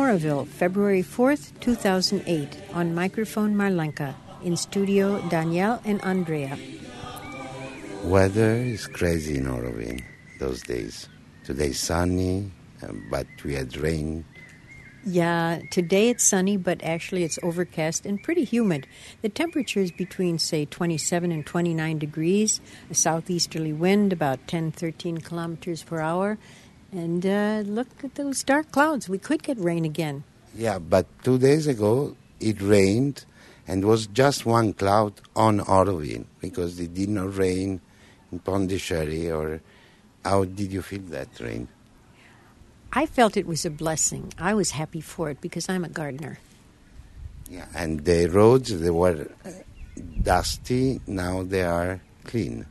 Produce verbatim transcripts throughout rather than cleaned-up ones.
Oroville, February fourth, two thousand eight. On microphone, Marlenka. In studio, Danielle and Andrea. Weather is crazy in Oroville those days. Today sunny, uh, but we had rain. Yeah, today it's sunny, but actually it's overcast and pretty humid. The temperature is between, say, twenty-seven and twenty-nine degrees, a southeasterly wind about ten, thirteen kilometers per hour. And uh, look at those dark clouds. We could get rain again. Yeah, but two days ago it rained and was just one cloud on Oroville because it did not rain in Pondicherry. Or how did you feel that rain? I felt it was a blessing. I was happy for it because I'm a gardener. Yeah, and the roads, they were dusty. Now they are clean.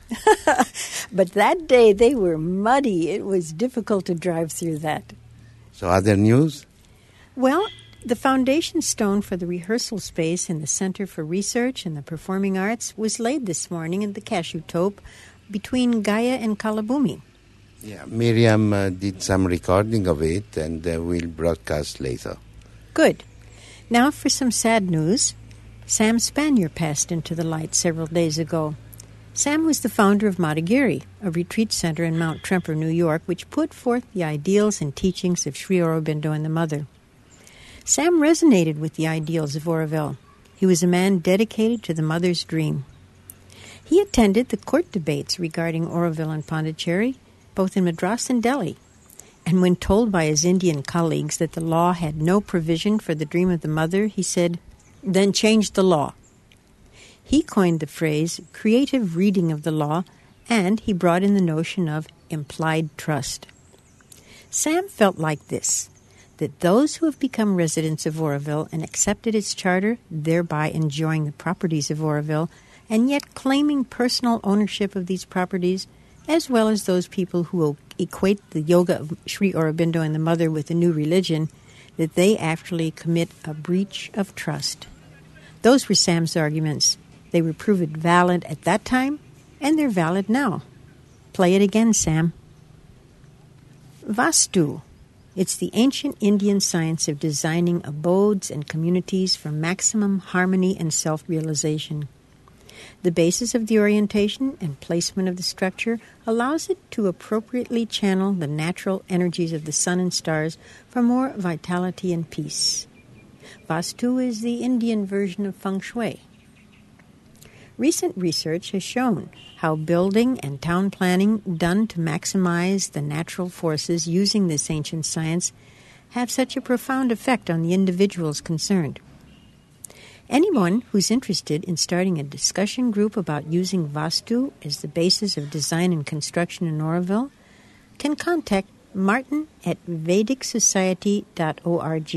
But that day they were muddy. It was difficult to drive through that. So other news? Well, the foundation stone for the rehearsal space in the Center for Research and the Performing Arts was laid this morning in the Cashew Tope between Gaia and Kalabumi. Yeah, Miriam uh, did some recording of it and uh, we'll broadcast later. Good. Now for some sad news. Sam Spanier passed into the light several days ago. Sam was the founder of Madhugiri, a retreat center in Mount Tremper, New York, which put forth the ideals and teachings of Sri Aurobindo and the Mother. Sam resonated with the ideals of Oroville. He was a man dedicated to the Mother's dream. He attended the court debates regarding Oroville and Pondicherry, both in Madras and Delhi. And when told by his Indian colleagues that the law had no provision for the dream of the mother, he said, "Then change the law." He coined the phrase creative reading of the law, and he brought in the notion of implied trust. Sam felt like this, that those who have become residents of Oroville and accepted its charter, thereby enjoying the properties of Oroville, and yet claiming personal ownership of these properties, as well as those people who equate the yoga of Sri Aurobindo and the Mother with a new religion, that they actually commit a breach of trust. Those were Sam's arguments. They were proven valid at that time, and they're valid now. Play it again, Sam. Vastu. It's the ancient Indian science of designing abodes and communities for maximum harmony and self-realization. The basis of the orientation and placement of the structure allows it to appropriately channel the natural energies of the sun and stars for more vitality and peace. Vastu is the Indian version of feng shui. Recent research has shown how building and town planning done to maximize the natural forces using this ancient science have such a profound effect on the individuals concerned. Anyone who's interested in starting a discussion group about using Vastu as the basis of design and construction in Oroville can contact Martin at Vedic Society dot org.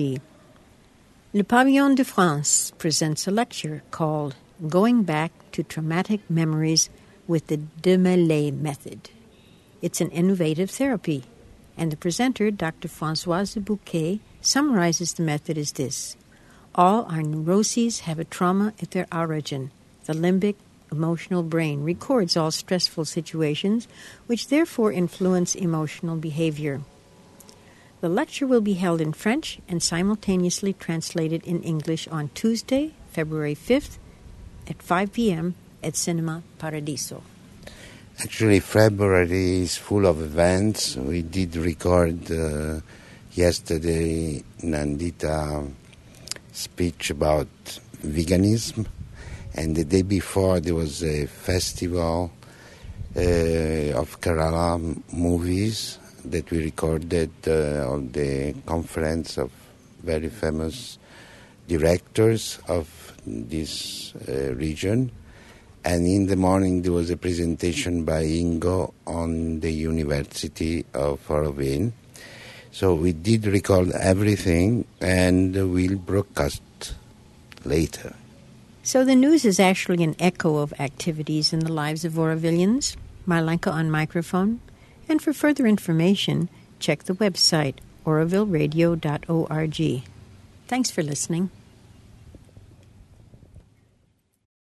Le Pavillon de France presents a lecture called Going Back to Traumatic Memories with the Demele Method. It's an innovative therapy, and the presenter, Doctor Françoise Bouquet, summarizes the method as this. All our neuroses have a trauma at their origin. The limbic, emotional brain records all stressful situations, which therefore influence emotional behavior. The lecture will be held in French and simultaneously translated in English on Tuesday, February fifth, at five p.m. at Cinema Paradiso. Actually, February is full of events. We did record uh, yesterday Nandita speech about veganism, and the day before there was a festival uh, of Kerala movies that we recorded uh, on the conference of very famous directors of this uh, region. And in the morning there was a presentation by Ingo on the University of Oroville. So we did record everything, and we'll broadcast later. So the news is actually an echo of activities in the lives of Orovillians. Marlenka on microphone. And for further information, check the website oroville radio dot org. Thanks for listening.